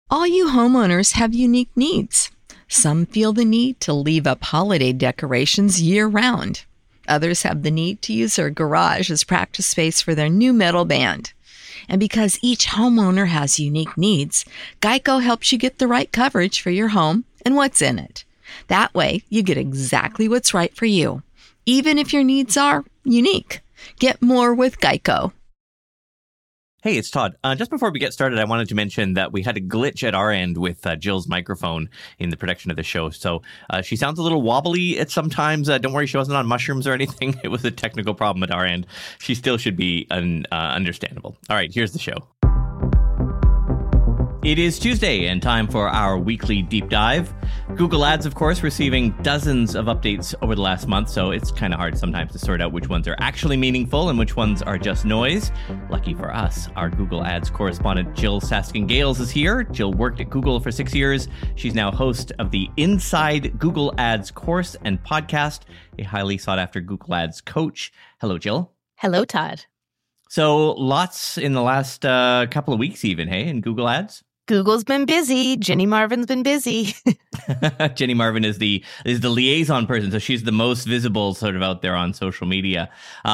All you homeowners have unique needs. Some feel the need to leave up holiday decorations year-round. Others have the need to use their garage as practice space for their new metal band. And because each homeowner has unique needs, Geico helps you get the right coverage for your home and what's in it. That way, you get exactly what's right for you, even if your needs are unique. Get more with Geico. Hey, it's Todd. Just before we get started, I wanted to mention that we had a glitch at our end with Jill's microphone in the production of the show. So she sounds a little wobbly at sometimes. Don't worry, she wasn't on mushrooms or anything. It was a technical problem at our end. She still should be understandable. All right, here's the show. It is Tuesday and time for our weekly deep dive. Google Ads, of course, receiving dozens of updates over the last month, so it's kind of hard sometimes to sort out which ones are actually meaningful and which ones are just noise. Lucky for us, our Google Ads correspondent Jill Saskin-Gales is here. Jill worked at Google for 6 years. She's now host of the Inside Google Ads course and podcast, a highly sought-after Google Ads coach. Hello, Jill. Hello, Todd. So lots in the last couple of weeks even, hey, in Google Ads? Google's been busy. Jenny Marvin's been busy. Jenny Marvin is the liaison person, so she's the most visible sort of out there on social media.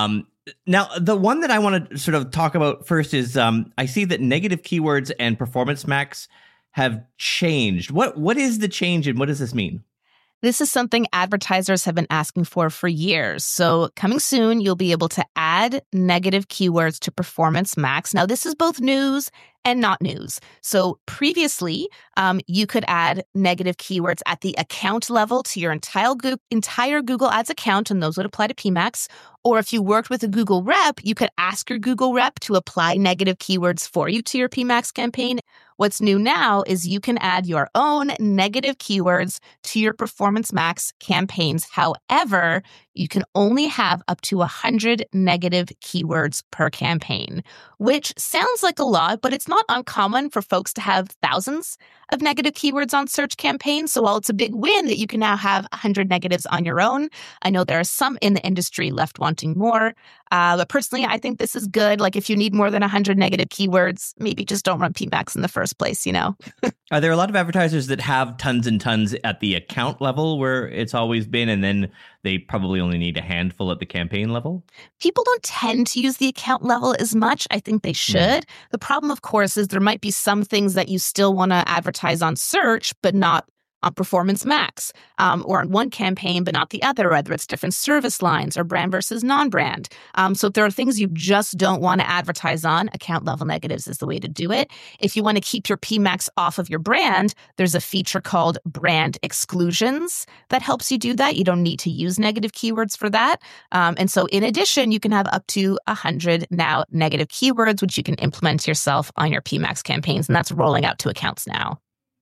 Now, the one that I want to sort of talk about first is I see that negative keywords and Performance Max have changed. What is the change and what does this mean? This is something advertisers have been asking for years. So coming soon, you'll be able to add negative keywords to Performance Max. Now, this is both news and not news. So previously, you could add negative keywords at the account level to your entire Google Ads account, and those would apply to PMax. Or if you worked with a Google rep, you could ask your Google rep to apply negative keywords for you to your PMax campaign. What's new now is you can add your own negative keywords to your Performance Max campaigns. However, you can only have up to 100 negative keywords per campaign, which sounds like a lot, but it's not uncommon for folks to have thousands of negative keywords on search campaigns. So while it's a big win that you can now have 100 negatives on your own, I know there are some in the industry left wanting more. But personally, I think this is good. Like if you need more than 100 negative keywords, maybe just don't run PMax in the first place, you know? Are there a lot of advertisers that have tons and tons at the account level where it's always been, and then they probably only need a handful at the campaign level? People don't tend to use the account level as much. I think they should. The problem, of course, is there might be some things that you still want to advertise on search, but not on Performance Max, or on one campaign, but not the other, whether it's different service lines or brand versus non-brand. So if there are things you just don't want to advertise on, account level negatives is the way to do it. If you want to keep your PMax off of your brand, there's a feature called brand exclusions that helps you do that. You don't need to use negative keywords for that. And so in addition, you can have up to 100 now negative keywords, which you can implement yourself on your PMax campaigns. And that's rolling out to accounts now.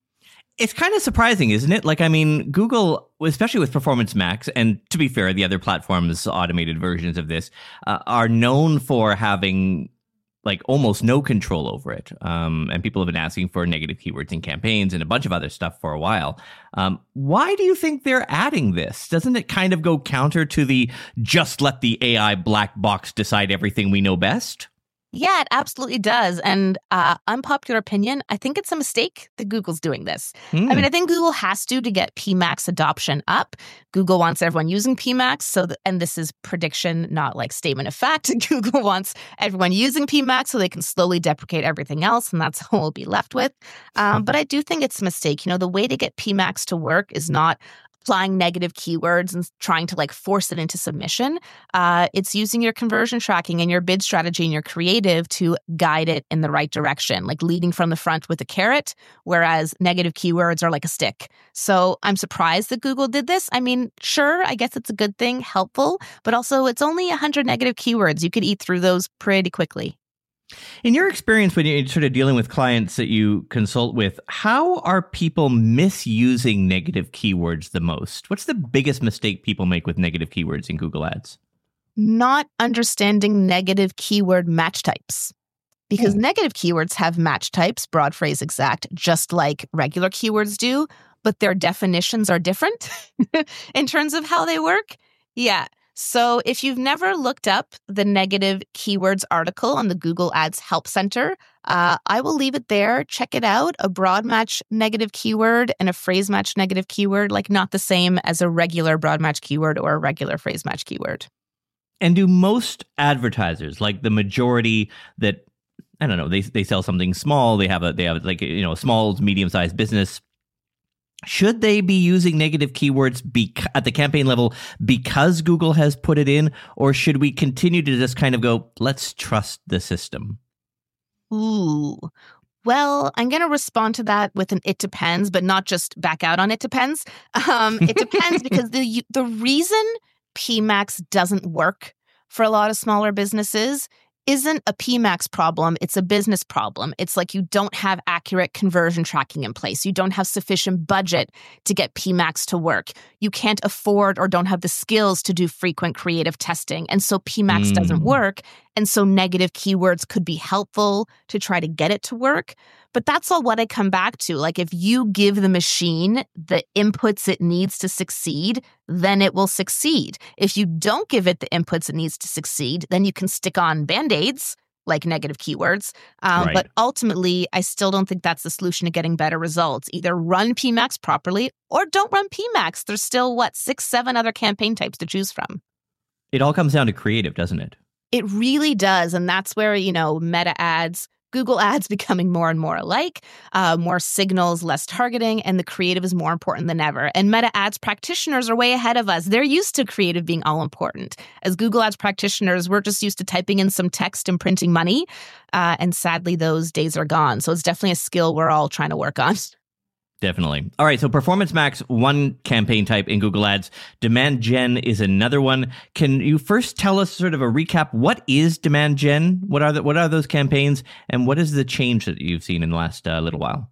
It's kind of surprising, isn't it? Like, I mean, Google, especially with Performance Max, and to be fair, the other platforms, automated versions of this, are known for having like almost no control over it. And people have been asking for negative keywords in campaigns and a bunch of other stuff for a while. Why do you think they're adding this? Doesn't it kind of go counter to the just let the AI black box decide everything we know best? Yeah, it absolutely does. And unpopular opinion, I think it's a mistake that Google's doing this. I mean, I think Google has to get PMax adoption up. Google wants everyone using PMax. And this is prediction, not like statement of fact. Google wants everyone using PMax so they can slowly deprecate everything else. And that's all we'll be left with. But I do think it's a mistake. You know, the way to get PMax to work is not applying negative keywords and trying to like force it into submission. It's using your conversion tracking and your bid strategy and your creative to guide it in the right direction, like leading from the front with a carrot, whereas negative keywords are like a stick. So I'm surprised that Google did this. I mean, sure, I guess it's a good thing, helpful, but also it's only 100 negative keywords. You could eat through those pretty quickly. In your experience, when you're sort of dealing with clients that you consult with, how are people misusing negative keywords the most? What's the biggest mistake people make with negative keywords in Google Ads? Not understanding negative keyword match types. Because negative keywords have match types, broad phrase exact, just like regular keywords do, but their definitions are different in terms of how they work. Yeah. So if you've never looked up the negative keywords article on the Google Ads Help Center, I will leave it there. Check it out. A broad match negative keyword and a phrase match negative keyword, like not the same as a regular broad match keyword or a regular phrase match keyword. And do most advertisers, like the majority that, I don't know, they sell something small, they have like, a small, medium-sized business, should they be using negative keywords at the campaign level because Google has put it in, or should we continue to just kind of go, let's trust the system? Ooh. Well, I'm going to respond to that with an it depends, but not just back out on it depends. It depends because the reason PMax doesn't work for a lot of smaller businesses isn't a PMax problem. It's a business problem. It's like you don't have accurate conversion tracking in place. You don't have sufficient budget to get PMax to work. You can't afford or don't have the skills to do frequent creative testing. And so PMax doesn't work. And so negative keywords could be helpful to try to get it to work. But that's all what I come back to. Like if you give the machine the inputs it needs to succeed, then it will succeed. If you don't give it the inputs it needs to succeed, then you can stick on Band-Aids like negative keywords. Right. But ultimately, I still don't think that's the solution to getting better results. Either run PMax properly or don't run PMax. There's still, 6, 7 other campaign types to choose from. It all comes down to creative, doesn't it? It really does. And that's where, Meta ads, Google ads becoming more and more alike, more signals, less targeting, and the creative is more important than ever. And Meta ads practitioners are way ahead of us. They're used to creative being all important. As Google ads practitioners, we're just used to typing in some text and printing money. And sadly, those days are gone. So it's definitely a skill we're all trying to work on. Definitely. All right. So Performance Max, one campaign type in Google Ads. Demand Gen is another one. Can you first tell us sort of a recap? What is Demand Gen? What are those campaigns? And what is the change that you've seen in the last little while?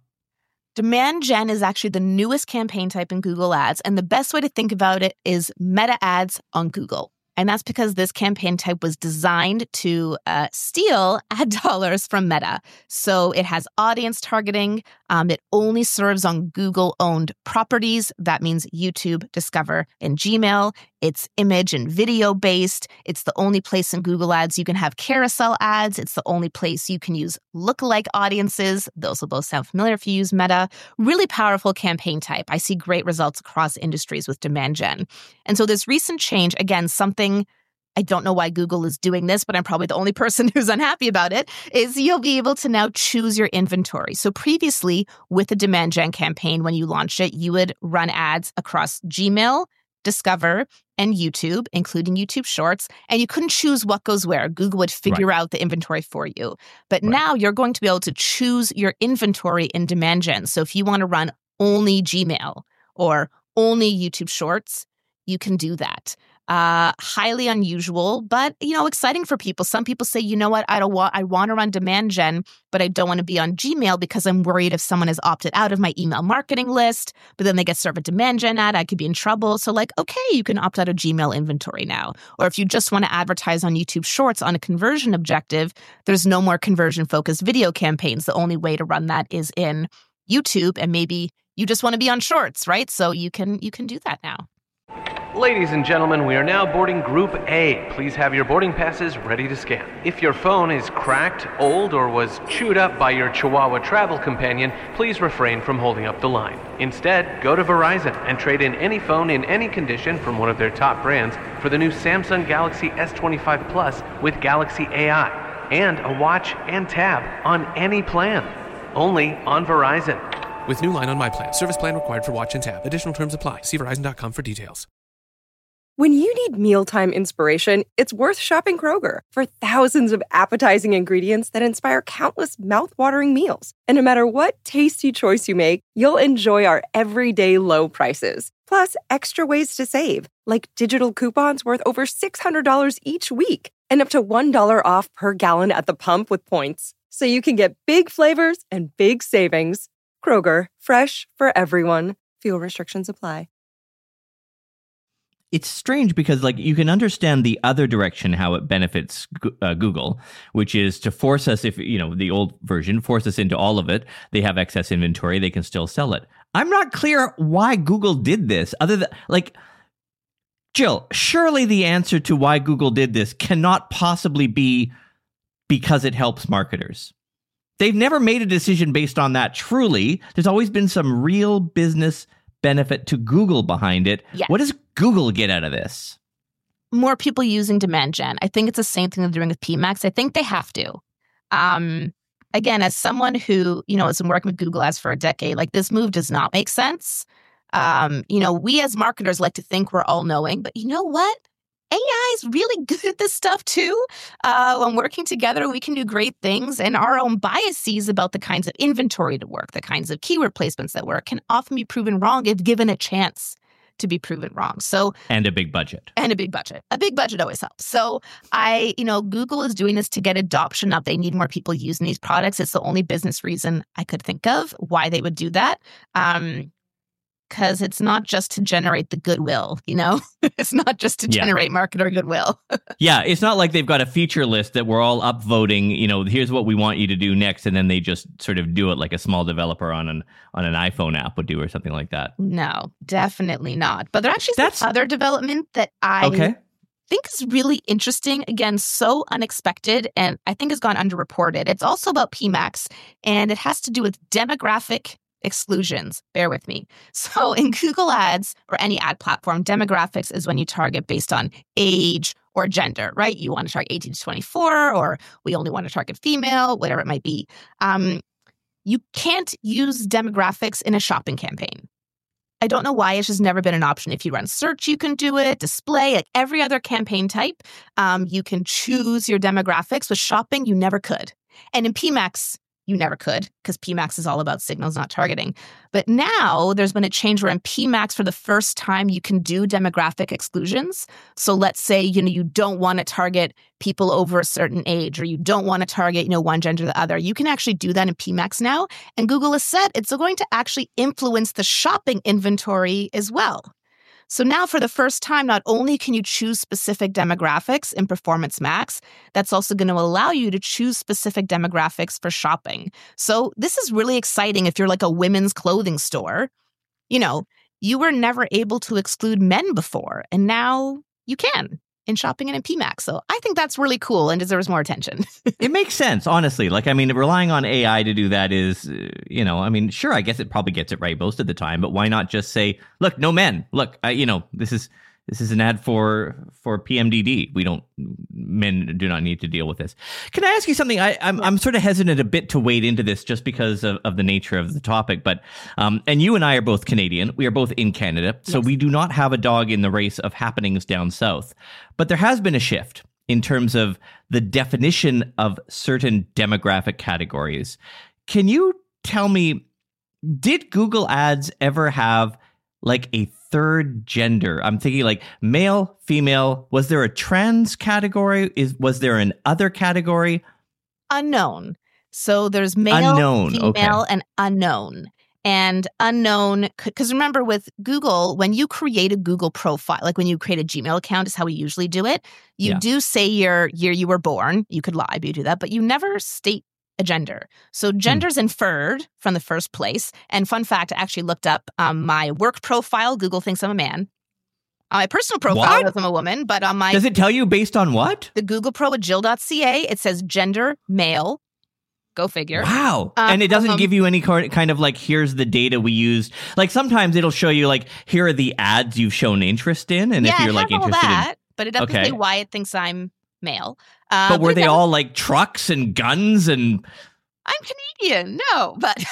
Demand Gen is actually the newest campaign type in Google Ads. And the best way to think about it is Meta ads on Google. And that's because this campaign type was designed to steal ad dollars from Meta. So it has audience targeting. It only serves on Google-owned properties. That means YouTube, Discover, and Gmail. It's image and video-based. It's the only place in Google Ads you can have carousel ads. It's the only place you can use lookalike audiences. Those will both sound familiar if you use Meta. Really powerful campaign type. I see great results across industries with Demand Gen. And so this recent change, again, something I don't know why Google is doing this, but I'm probably the only person who's unhappy about it, is you'll be able to now choose your inventory. So previously, with a Demand Gen campaign, when you launched it, you would run ads across Gmail, Discover, and YouTube, including YouTube Shorts, and you couldn't choose what goes where. Google would figure out the inventory for you. But now you're going to be able to choose your inventory in Demand Gen. So if you want to run only Gmail or only YouTube Shorts, you can do that. Highly unusual, but, exciting for people. Some people say, you know what, I want to run Demand Gen, but I don't want to be on Gmail because I'm worried if someone has opted out of my email marketing list, but then they get served a Demand Gen ad, I could be in trouble. So okay, you can opt out of Gmail inventory now. Or if you just want to advertise on YouTube Shorts on a conversion objective, there's no more conversion-focused video campaigns. The only way to run that is in YouTube, and maybe you just want to be on Shorts, right? So you can do that now. Ladies and gentlemen, we are now boarding Group A. Please have your boarding passes ready to scan. If your phone is cracked, old, or was chewed up by your Chihuahua travel companion, please refrain from holding up the line. Instead, go to Verizon and trade in any phone in any condition from one of their top brands for the new Samsung Galaxy S25 Plus with Galaxy AI and a watch and tab on any plan. Only on Verizon. With new line on My Plan. Service plan required for watch and tab. Additional terms apply. See Verizon.com for details. When you need mealtime inspiration, it's worth shopping Kroger for thousands of appetizing ingredients that inspire countless mouth-watering meals. And no matter what tasty choice you make, you'll enjoy our everyday low prices. Plus, extra ways to save, like digital coupons worth over $600 each week and up to $1 off per gallon at the pump with points. So you can get big flavors and big savings. Kroger, fresh for everyone. Fuel restrictions apply. It's strange because you can understand the other direction, how it benefits Google, which is to force us, if, the old version, force us into all of it. They have excess inventory. They can still sell it. I'm not clear why Google did this other than Jill, surely the answer to why Google did this cannot possibly be because it helps marketers. they've never made a decision based on that truly. There's always been some real business benefit to Google behind it. Yes. What does Google get out of this? More people using demand gen. I think it's the same thing they're doing with PMax. I think they have to. Again, as someone who, has been working with Google Ads for a decade, like this move does not make sense. We as marketers like to think we're all knowing, but you know what? AI is really good at this stuff too. When working together, we can do great things, and our own biases about the kinds of inventory to work, the kinds of keyword placements that work, can often be proven wrong if given a chance to be proven wrong. So, and a big budget. A big budget always helps. So Google is doing this to get adoption up. They need more people using these products. It's the only business reason I could think of why they would do that. Because it's not just to generate the goodwill, It's not just to generate marketer goodwill. Yeah, it's not like they've got a feature list that we're all upvoting, here's what we want you to do next, and then they just sort of do it like a small developer on an iPhone app would do or something like that. No, definitely not. But there actually is other development that I think is really interesting. Again, so unexpected, and I think has gone underreported. It's also about PMax, and it has to do with demographic exclusions. Bear with me. So in Google Ads or any ad platform, demographics is when you target based on age or gender, right? You want to target 18 to 24, or we only want to target female, whatever it might be. You can't use demographics in a shopping campaign. I don't know why. It's just never been an option. If you run search, you can do it. Display, like every other campaign type, you can choose your demographics. With shopping, you never could. And in PMax, you never could, because PMax is all about signals, not targeting. But now there's been a change where in PMax, for the first time, you can do demographic exclusions. So let's say, you don't want to target people over a certain age, or you don't want to target, one gender or the other. You can actually do that in PMax now. And Google has said it's going to actually influence the shopping inventory as well. So now for the first time, not only can you choose specific demographics in Performance Max, that's also going to allow you to choose specific demographics for shopping. So this is really exciting if you're like a women's clothing store. You were never able to exclude men before, and now you can in shopping and in PMax. So I think that's really cool and deserves more attention. It makes sense, honestly. Relying on AI to do that is, sure, I guess it probably gets it right most of the time, but why not just say, look, no men. Look, this is an ad for PMDD. Men do not need to deal with this. Can I ask you something? I'm sort of hesitant a bit to wade into this just because of the nature of the topic. But and you and I are both Canadian. We are both in Canada, so we do not have a dog in the race of happenings down south. But there has been a shift in terms of the definition of certain demographic categories. Can you tell me, did Google Ads ever have like a third gender? I'm thinking like male, female. Was there a trans category? Was there an other category? Unknown. So there's male, female, and unknown. And unknown, because remember with Google, when you create a Google profile, like when you create a Gmail account is how we usually do it. You do say your year you were born. You could lie, but you do that, but you never state a gender. So gender's inferred from the first place. And fun fact, I actually looked up my work profile. Google thinks I'm a man. On my personal profile, I'm a woman, but on my... Does it tell you based on what? The Google Pro at Jill.ca, it says gender, male. Go figure. Wow. And it doesn't give you any kind of like, here's the data we used. Like sometimes it'll show you like, here are the ads you've shown interest in. And if you're like interested in... But it doesn't say why it thinks I'm male. But were they all like trucks and guns and... I'm Canadian. No, but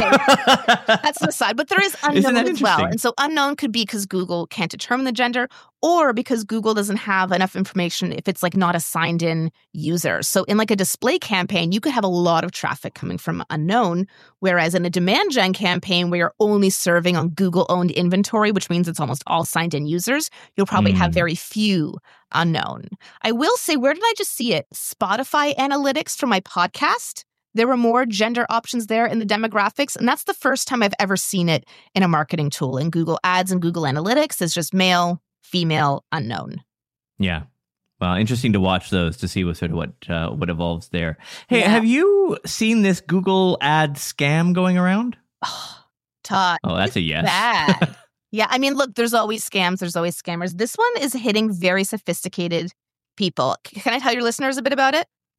okay. That's an aside. But there is unknown as well. And so unknown could be because Google can't determine the gender, or because Google doesn't have enough information if it's like not a signed in user. So in like a display campaign, you could have a lot of traffic coming from unknown, whereas in a demand gen campaign where you're only serving on Google owned inventory, which means it's almost all signed in users, you'll probably have very few unknown. I will say, where did I just see it? Spotify analytics for my podcast. There were more gender options there in the demographics, and that's the first time I've ever seen it in a marketing tool. In Google Ads and Google Analytics, it's just male, female, unknown. Yeah. Well, interesting to watch those to see what evolves there. Hey, have you seen this Google Ad scam going around? Oh, Todd. Oh, that's a yes. Bad. Yeah, I mean, look, there's always scams. There's always scammers. This one is hitting very sophisticated people. Can I tell your listeners a bit about it?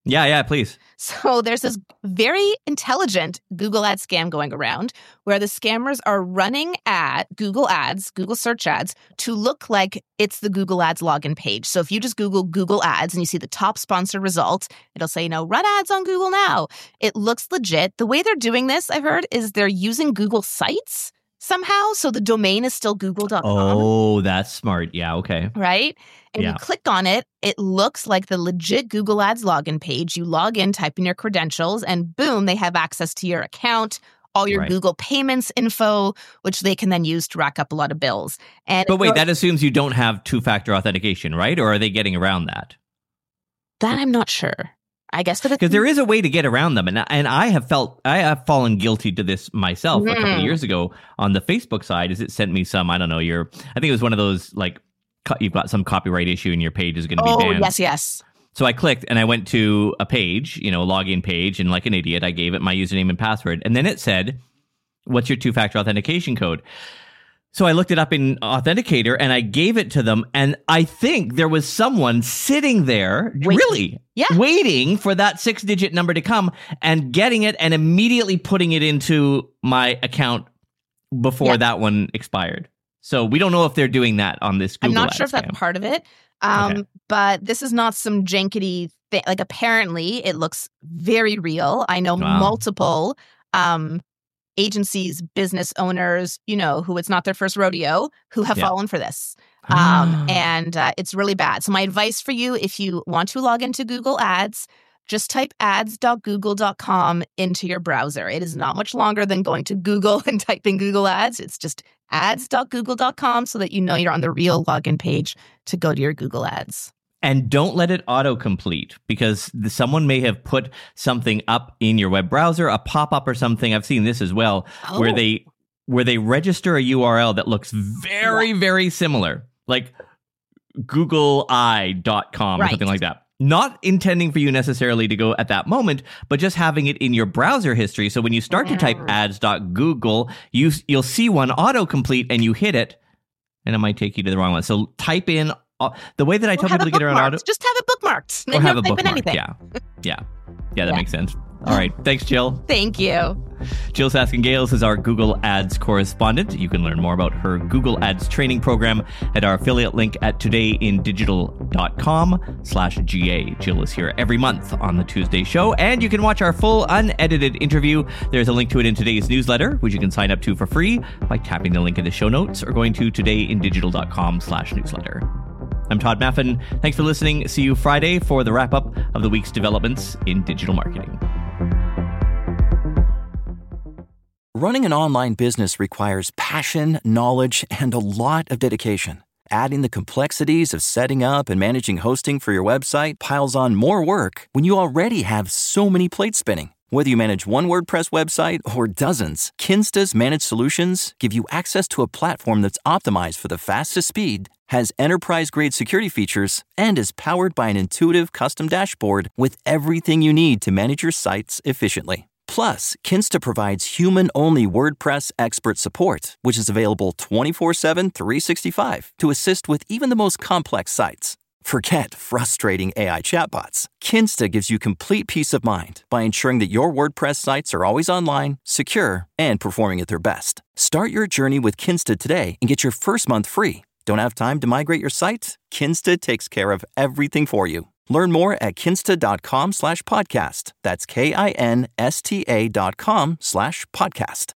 Yeah, please. So there's this very intelligent Google Ads scam going around where the scammers are running Google Ads, Google search ads, to look like it's the Google Ads login page. So if you just Google Google Ads and you see the top sponsor result, it'll say, run ads on Google now. It looks legit. The way they're doing this, I've heard, is they're using Google Sites somehow. So the domain is still google.com. Oh, that's smart. Yeah, okay. Right? And you click on it, it looks like the legit Google Ads login page. You log in, type in your credentials, and boom, they have access to your account, all your Google Payments info, which they can then use to rack up a lot of bills. But wait, that assumes you don't have two-factor authentication, right? Or are they getting around that? That I'm not sure. I guess because there is a way to get around them, and I have fallen guilty to this myself a couple of years ago on the Facebook side. Is it sent me some, I don't know, I think it was one of those like you've got some copyright issue and your page is going to be banned. Oh, yes. So I clicked and I went to a page, a login page, and like an idiot, I gave it my username and password, and then it said, "What's your two-factor authentication code?" So I looked it up in Authenticator and I gave it to them. And I think there was someone sitting there, waiting for that 6-digit number to come and getting it and immediately putting it into my account before that one expired. So we don't know if they're doing that on this Google I'm not sure if that's part of it. But this is not some jankety thing. Like, apparently it looks very real. I know multiple agencies, business owners, who it's not their first rodeo, who have fallen for this. And it's really bad. So my advice for you, if you want to log into Google Ads, just type ads.google.com into your browser. It is not much longer than going to Google and typing Google Ads. It's just ads.google.com so that you're on the real login page to go to your Google Ads. And don't let it autocomplete, because someone may have put something up in your web browser, a pop-up or something. I've seen this as well, where they register a URL that looks very, very similar, like googleeye.com or something like that. Not intending for you necessarily to go at that moment, but just having it in your browser history. So when you start to type ads.google, you'll see one autocomplete and you hit it, and it might take you to the wrong one. So type in the way that I tell people to get around auto. Just have it bookmarked. Or have a bookmark. Yeah, that makes sense. All right. Thanks, Jill. Thank you. Jill Saskin-Gales is our Google Ads correspondent. You can learn more about her Google Ads training program at our affiliate link at todayindigital.com/GA. Jill is here every month on the Tuesday show, and you can watch our full unedited interview. There's a link to it in today's newsletter, which you can sign up to for free by tapping the link in the show notes or going to todayindigital.com/newsletter. I'm Todd Maffin. Thanks for listening. See you Friday for the wrap-up of the week's developments in digital marketing. Running an online business requires passion, knowledge, and a lot of dedication. Adding the complexities of setting up and managing hosting for your website piles on more work when you already have so many plates spinning. Whether you manage one WordPress website or dozens, Kinsta's managed solutions give you access to a platform that's optimized for the fastest speed, has enterprise-grade security features, and is powered by an intuitive custom dashboard with everything you need to manage your sites efficiently. Plus, Kinsta provides human-only WordPress expert support, which is available 24/7, 365 to assist with even the most complex sites. Forget frustrating AI chatbots. Kinsta gives you complete peace of mind by ensuring that your WordPress sites are always online, secure, and performing at their best. Start your journey with Kinsta today and get your first month free. Don't have time to migrate your site? Kinsta takes care of everything for you. Learn more at kinsta.com/podcast. That's KINSTA.com/podcast.